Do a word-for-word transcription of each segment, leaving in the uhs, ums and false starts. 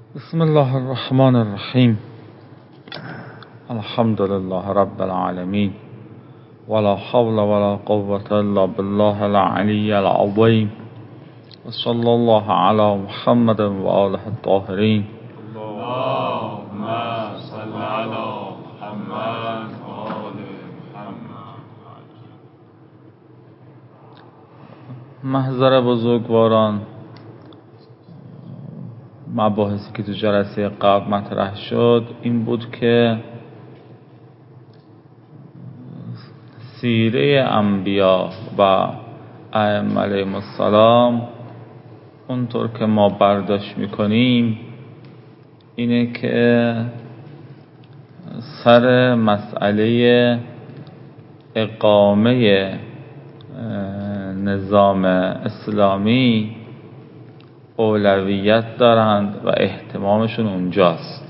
بسم الله الرحمن الرحیم. الحمد لله رب العالمین ولا حول ولا قوة الا بالله العلی العظیم و صلی الله علی محمد و آله الطاهرین. اللهم صل علی محمد و آل محمد. محضر بزرگواران، مباحثی که تو جلسه قبل مطرح شد این بود که سیره انبیا و ائمه علیهم السلام اونطور که ما برداشت میکنیم اینه که سر مسئله اقامه نظام اسلامی اولویت دارند و اهتمامشون اونجاست.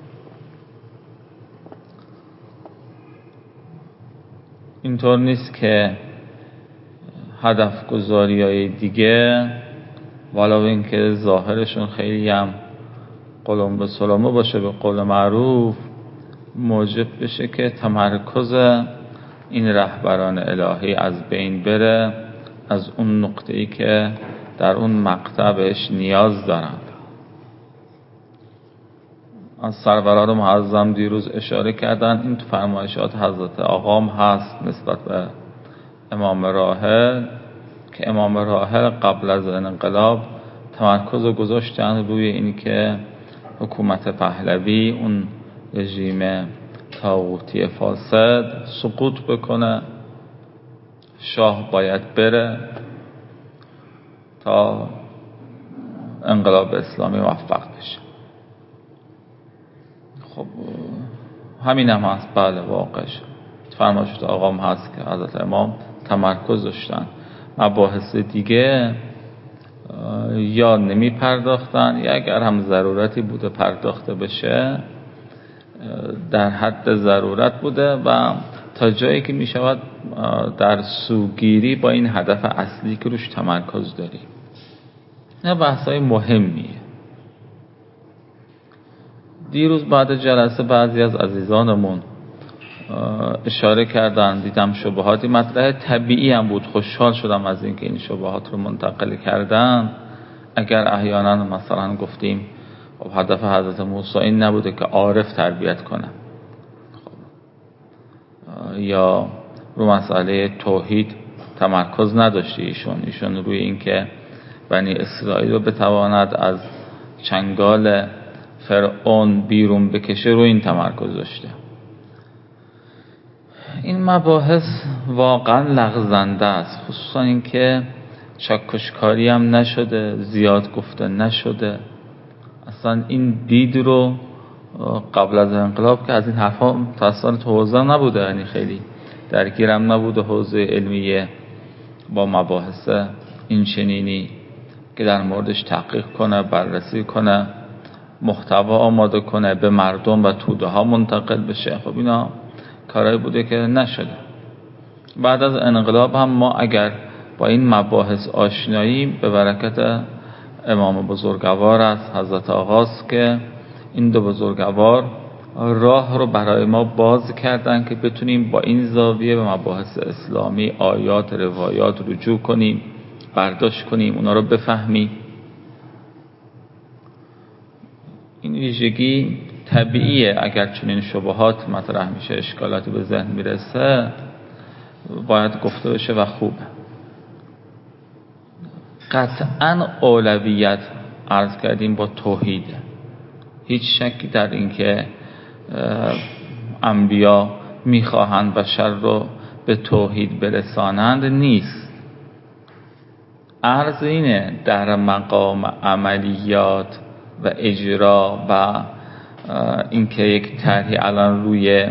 اینطور نیست که هدف گذاری های دیگه ولو اینکه ظاهرشون خیلی هم قلم به سلامه باشه به قول معروف موجب بشه که تمرکز این رهبران الهی از بین بره از اون نقطه‌ای که در اون مقطع بهش نیاز دارند. از سروران معظم دیروز اشاره کردن، این تو فرمایشات حضرت آقام هست نسبت به امام راحل که امام راحل قبل از انقلاب تمرکز رو گذاشتن روی این که حکومت پهلوی اون رژیم طاغوتی فاسد سقوط بکنه، شاه باید بره تا انقلاب اسلامی موفق بشه. خب همین هم هست، بله واقعش فرمایشات آقام هست که حضرت امام تمرکز داشتن، مباحث دیگه یا نمی پرداختن یا اگر هم ضرورتی بوده پرداخته بشه در حد ضرورت بوده و تا جایی که می شود در سوگیری با این هدف اصلی که روش تمرکز داریم. نه بحثای مهمیه. دیروز بعد جلسه بعضی از عزیزانمون اشاره کردن، دیدم شبهاتی مطرحه، طبیعی هم بود، خوشحال شدم از اینکه این شبهات رو منتقل کردن. اگر احیانا مثلا گفتیم خب هدف حضرت موسی این نبوده که عارف تربیت کنه یا رو مسئله توحید تمرکز نداشته ایشون ایشون روی این که بنی اسرائیل رو بتواند از چنگال فرعون بیرون بکشه رو این تمرکز داشته. این مباحث واقعا لغزنده است، خصوصا این که چکشکاری هم نشده، زیاد گفته نشده. اصلا این دید رو قبل از انقلاب که از این حرفا متأسفانه تو حوزه نبوده، یعنی خیلی درگیرم نبوده حوزه علمیه با مباحث این چنینی که در موردش تحقیق کنه، بررسی کنه، محتوا آماده کنه، به مردم و توده ها منتقل بشه. خب اینا کارهایی بوده که نشده. بعد از انقلاب هم ما اگر با این مباحث آشناییم به برکت امام بزرگوار است حضرت آقاست که این دو بزرگوار راه رو برای ما باز کردن که بتونیم با این زاویه به مباحث اسلامی آیات روایات رجوع کنیم، برداشت کنیم، اونا رو بفهمیم. این ویژگی طبیعیه. اگر چنین شبهات مطرح میشه، اشکالاتی به ذهن میرسه، باید گفته بشه و خوبه. قطعاً اولویت عرض کردیم با توحیده. هیچ شکی در این که انبیا میخواهند بشر رو به توحید برسانند نیست. عرض اینه در مقام عملیات و اجرا و اینکه یک طرحی الان روی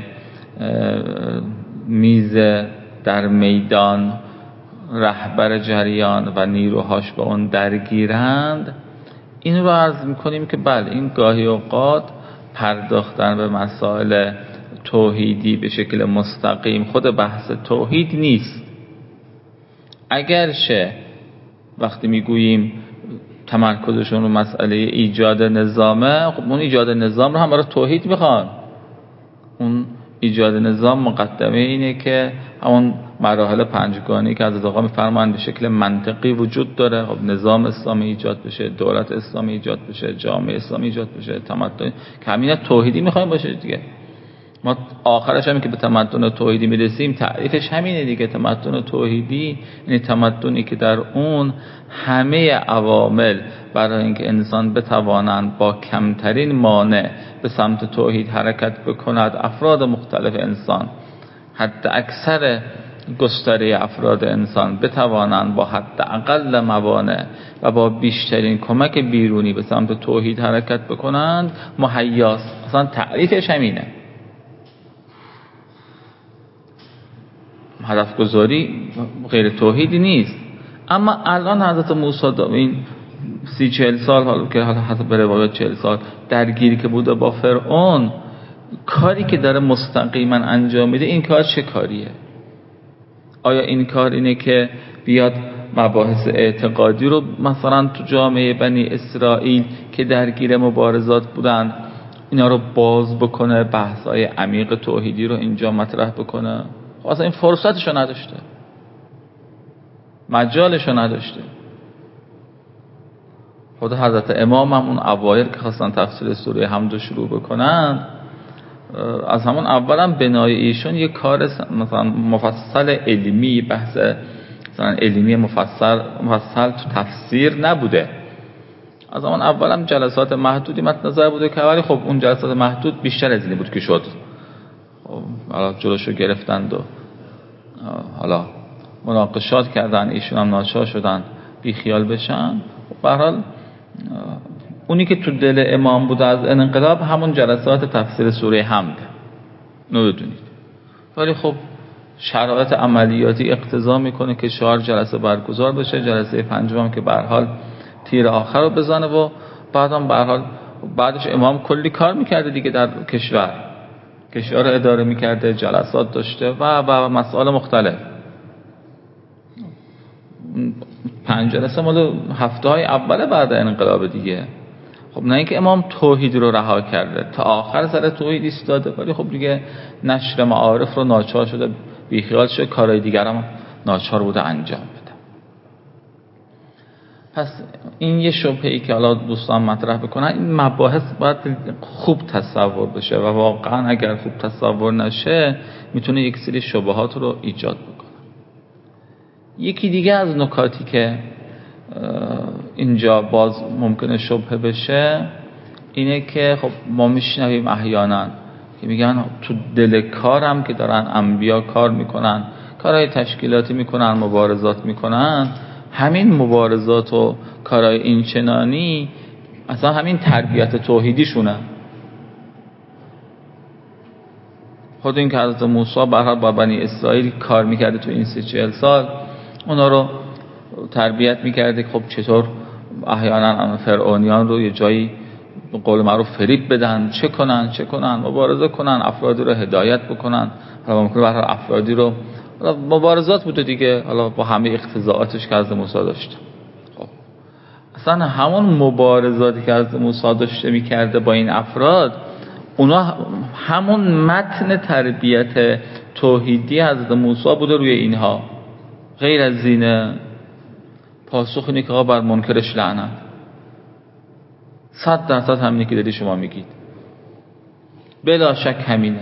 میز در میدان رهبر جریان و نیروهاش با اون درگیرند، این رو عرض میکنیم که بله این گاهی اوقات پرداختن به مسائل توحیدی به شکل مستقیم خود بحث توحید نیست. اگرچه وقتی میگوییم تمرکزشون رو مسئله ایجاد نظامه، خب اون ایجاد نظام رو هم برای توحید میخوان. اون ایجاد نظام مقدمه اینه که همون مراحل پنجگانه‌ای که حضرت آقا میفرمایند به شکل منطقی وجود داره. خب نظام اسلامی ایجاد بشه، دولت اسلامی ایجاد بشه، جامعه اسلامی ایجاد بشه، تمدن که همین توحیدی میخوایم باشه دیگه. ما آخرش همین که به تمدن توحیدی میرسیم تعریفش همینه دیگه. تمدن توحیدی یعنی تمدنی که در اون همه عوامل برای اینکه انسان بتوانند با کمترین مانع به سمت توحید حرکت بکند، افراد مختلف انسان، حد اکثر گستره افراد انسان بتوانند با حد اقل موانع و با بیشترین کمک بیرونی به سمت توحید حرکت بکنند مهیاست. اصلا تعریفش همینه. هدف گذاری غیر توحیدی نیست. اما الان حضرت موسی این سی چهل سال، حالا که حتی به روایت چهل سال درگیری که بوده با فرعون، کاری که داره مستقیما انجام میده این کار چه کاریه؟ آیا این کار اینه که بیاد مباحث اعتقادی رو مثلا تو جامعه بنی اسرائیل که درگیر مبارزات بودن اینا رو باز بکنه، بحث‌های عمیق توحیدی رو اینجا مطرح بکنه؟ اصلا این فرصتشو نداشته، مجالشو نداشته. خود حضرت امام هم اون اوایل که خواستن تفسیر سوره حمد رو شروع بکنن، از همون اول هم بنای ایشون یک کار مثلا مفصل علمی، بحث مثلا علمی مفصل مفصل تو تفسیر نبوده. از همون اول هم جلسات محدودی مد نظر بوده که ولی خب اون جلسات محدود بیشتر از اینی بود که شد. حالا جلوشو گرفتند و حالا مناقشات کردن، ایشون هم ناچار شدن بی خیال بشن. به هر حال اونی که تو دل امام بود از انقلاب همون جلسات تفسیر سوره حمد نمیدونید. ولی خب شرایط عملیاتی اقتضا میکنه که چهار جلسه برگزار بشه، جلسه پنجم که به هر حال تیر آخر رو بزنه و بعدم به هر حال بعدش امام کلی کار میکرده دیگه، در کشور کشور رو اداره میکرده، جلسات داشته و و مسائل مختلف. پنج جلسه مال هفته های اول بعد انقلاب دیگه. خب نه اینکه امام توحید رو رها کرده، تا آخر سر توحید ایستاده، ولی خب دیگه نشر معارف رو ناچار شده بیخیال شده، کارهای دیگر هم ناچار بوده انجام بده. پس این یه شبهه‌ای که حالا دوستان مطرح بکنن، این مباحث باید خوب تصور بشه و واقعا اگر خوب تصور نشه میتونه یک سری شبهات رو ایجاد بکنه. یکی دیگه از نکاتی که اینجا باز ممکنه شبهه بشه اینه که خب ما میشنویم احیانا که میگن تو دل کارم که دارن انبیا کار میکنن، کارهای تشکیلاتی میکنن، مبارزات میکنن، همین مبارزات و کارهای اینچنانی اصلا همین تربیت توحیدی شونه. خود این که حضرت موسی به هر حال با بنی اسرائیل کار میکرده تو این سی چهل سال، اونا رو تربیت میکرده خب چطور احیانا فرعونیان رو یه جایی به قول معروف فریب بدن، چه کنن چه کنن مبارزه کنن، افرادی رو هدایت بکنن. حالا ممکنه به هر حال افرادی رو مبارزات بوده دیگه، حالا با همه اقتضاعاتش که حضرت موسی داشته. خب اصلا همون مبارزاتی که حضرت موسی داشته میکرده با این افراد، اونا همون متن تربیت توحیدی حضرت موسی بوده روی اینها. غیر از اینه پاسخ اینه که آقا بر منکرش لعنت. صد درصد همینی که دادی شما میگید، بلا شک همینه.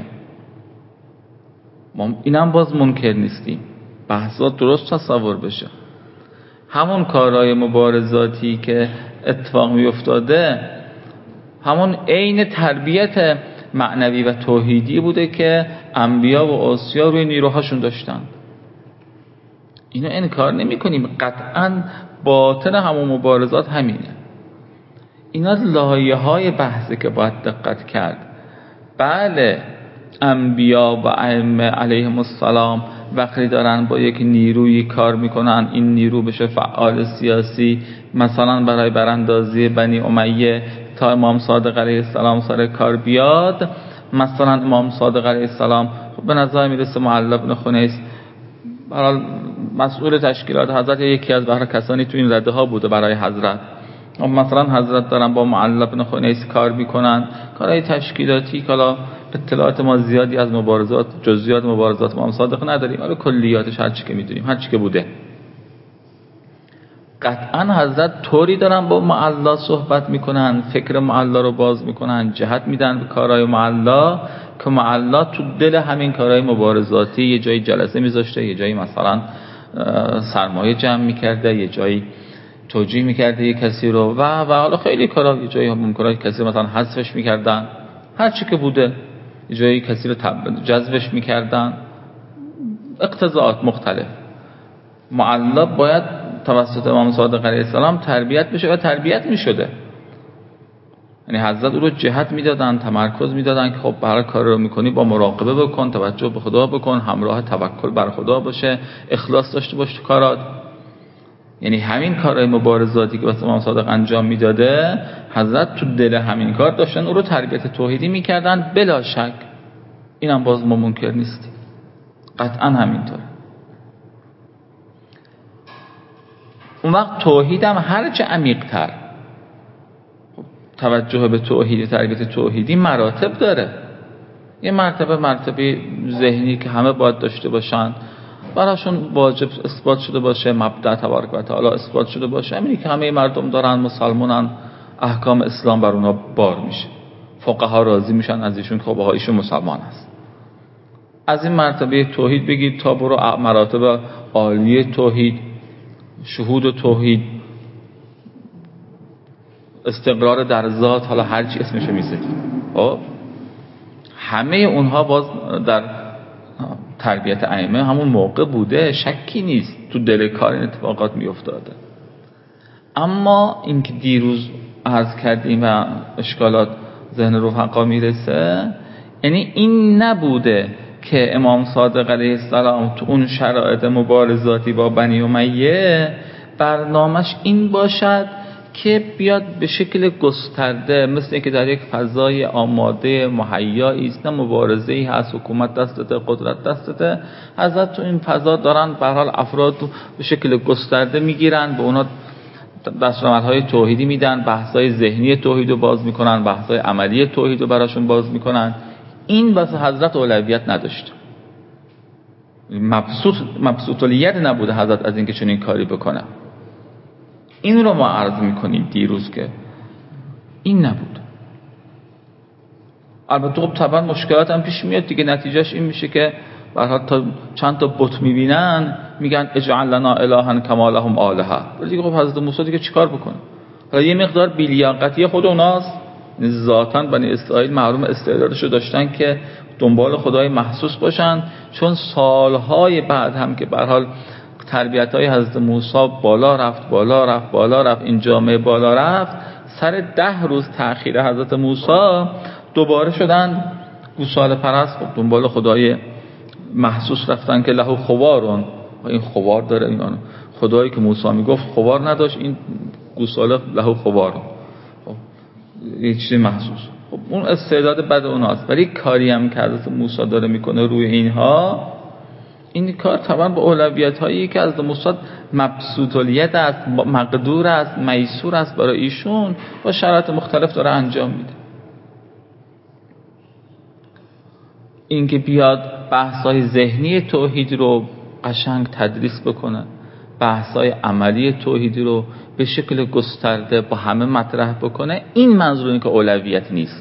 ما اینم باز منکر نیستیم، بحثا درست تصور بشه. همون کارهای مبارزاتی که اتفاق میافتاده همون عین تربیت معنوی و توحیدی بوده که انبیا و اوصیا روی نیروهاشون داشتن. اینو انکار نمی کنیم، قطعاً باطن همون مبارزات همینه. اینا لایه های بحثی که باید دقت کرد. بله انبیا و ائمه علیهم السلام وقتی دارن با یک نیروی کار میکنن، این نیرو بشه فعال سیاسی، مثلا برای براندازی بنی امیه تا امام صادق علیه السلام سر کار بیاد. مثلا امام صادق علیه السلام به نظر میرسه معلی بن خنیس برای مسئول تشکیلات حضرت یکی از برای کسانی تو این رده ها بوده برای حضرت، مثلا حضرت دارن با معلی بن خنیس کار میکنن، کارهای تشکیلاتی که حالا اطلاعات ما زیادی از مبارزات، جزئیات مبارزات ما هم صادق نداریم، ولی کلیاتش هر چی که میدونیم، هر چی که بوده. قطعا حضرت طوری دارن با معلا صحبت میکنن، فکر معلا رو باز میکنن، جهت میدن به کارهای معلا که معلا تو دل همین کارهای مبارزاتی یه جایی جلسه میذاشته، یه جایی مثلا سرمایه جمع میکرده، یه جایی توجیه میکرده یه کسی رو و و حالا خیلی کارا، یه جایی ممکنه کسی رو مثلا حذفش میکردن، هر چی که بوده، یه جایی کسی رو جذبش میکردن، اقتضاعات مختلف. معلا باید توسط امام صادق علیه السلام تربیت بشه و تربیت میشده. یعنی حضرت او رو جهت میدادن، تمرکز میدادن که خب برای کار رو میکنی با مراقبه بکن، توجه به خدا بکن، همراه توکل بر خدا باشه، اخلاص داشته باش تو کارات. یعنی همین کارهای مبارزاتی که واسه امام صادق انجام میداده، حضرت تو دل همین کار داشتن او رو تربیت توحیدی میکردن بلا شک. اینم باز ما منکر نیستیم، قطعا همینطور. اون وقت توحیدم هرچه عمیق‌تر، توجه به توحید، تربیت توحیدی مراتب داره. یه مرتبه مرتبه ذهنی که همه باید داشته باشن، براشون واجب اثبات شده باشه، مبدأ تبارک و تعالی اثبات شده باشه، همینی که همه مردم دارن، مسلمانن، احکام اسلام بر اونا بار میشه، فقها راضی میشن از ایشون که خب ایشون مسلمان است. از این مرتبه توحید بگید تا برو مراتب عالی توحید، شهود توحید، استقرار در ذات، حالا هر چی اسمش میذارید، خب همه اونها باز در تربیت ائمه همون موقع بوده، شکی نیست، تو دل کار این اتفاقات میافتاده. اما اینکه دیروز عرض کردیم و اشکالات ذهن رفقا میرسه، یعنی این نبوده که امام صادق علیه السلام تو اون شرایط مبارزاتی با بنی امیه برنامه‌اش این باشد که بیاد به شکل گسترده، مثل اینکه در یک فضای آماده مهیایی است، نه مبارزه‌ای هست، حکومت دستته، قدرت دستته، حضرت تو این فضا دارن به هر حال افراد به شکل گسترده میگیرن، به اونا دستاوردهای توحیدی میدن، بحث‌های ذهنی توحید رو باز میکنن، بحث‌های عملی توحید رو براشون باز میکنن. این واسه حضرت اولویت نداشت، مبسوط مبسوط الید نبوده حضرت از اینکه چنین کاری بکنه. این رو ما عرض میکنیم دیروز که این نبود. البته خب طبعا مشکلات هم پیش میاد دیگه، نتیجهش این میشه که برای تا چند تا بت میبینن میگن اجعل لنا الها کما لهم آلهه، ولی دیگه خب حضرت موسی دیگه چیکار بکنه؟ حالا یه مقدار بی‌لیاقتی خود اوناست، ذاتاً بنی اسرائیل معلوم استعدادشو داشتن که دنبال خدای محسوس باشن، چون سالهای بعد هم که به هر حال تربیت‌های حضرت موسی بالا رفت بالا رفت بالا رفت، این جامعه بالا رفت، سر ده روز تأخیر حضرت موسی دوباره شدن گوساله پرست، دنبال خدای محسوس رفتن که له خوارون، این خوار داره، این خدایی که موسی میگفت خوار نداشت، این گوساله له خوارون، یه چیزی محسوس. خب اون استعداد بد اوناست، ولی کاری هم که حضرت موسی داره میکنه روی اینها، این کار طبعا با اولویت هایی که از موسی مبسوط الیت است، مقدور است، میسور است برای ایشون، با شرایط مختلف داره انجام میده. اینکه بیاد بحث‌های ذهنی توحید رو قشنگ تدریس بکنه، بحث‌های عملی توحید رو به شکل گسترده با همه مطرح بکنه، این منظور اینه که اولویت نیست،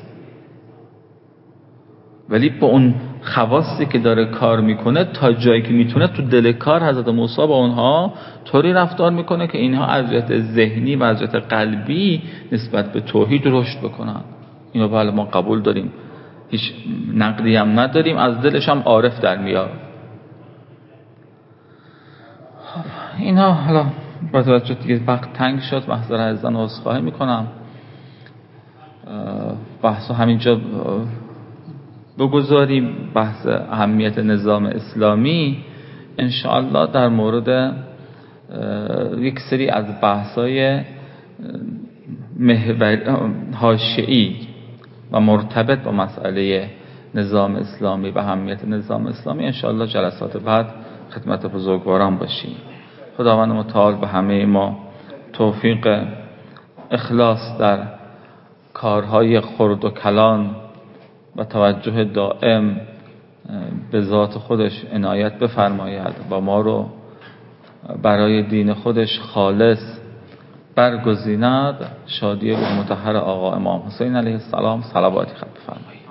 ولی با اون خواصی که داره کار میکنه تا جایی که میتونه تو دل کار حضرت موسی با اونها طوری رفتار میکنه که اینها از جهت ذهنی و از جهت قلبی نسبت به توحید رشد بکنن. اینو بله ما قبول داریم، هیچ نقدی هم نداریم، از دلش هم عارف در میاد. اینا حالا با توجه دیگه وقت تنگ شد، محضر عزیزان عذرخواهی میکنم، بحثو همینجا بگذاریم. بحث اهمیت نظام اسلامی انشاءالله در مورد یک سری از بحثای حاشیه‌ای و مرتبط با مسئله نظام اسلامی و اهمیت نظام اسلامی انشاءالله جلسات بعد خدمت بزرگواران باشیم. خداوند متعال به همه ما توفیق اخلاص در کارهای خرد و کلان و توجه دائم به ذات خودش عنایت بفرماید و ما رو برای دین خودش خالص برگزیند. شادی روح مطهر آقا امام حسین علیه السلام صلواتی خط بفرمایید.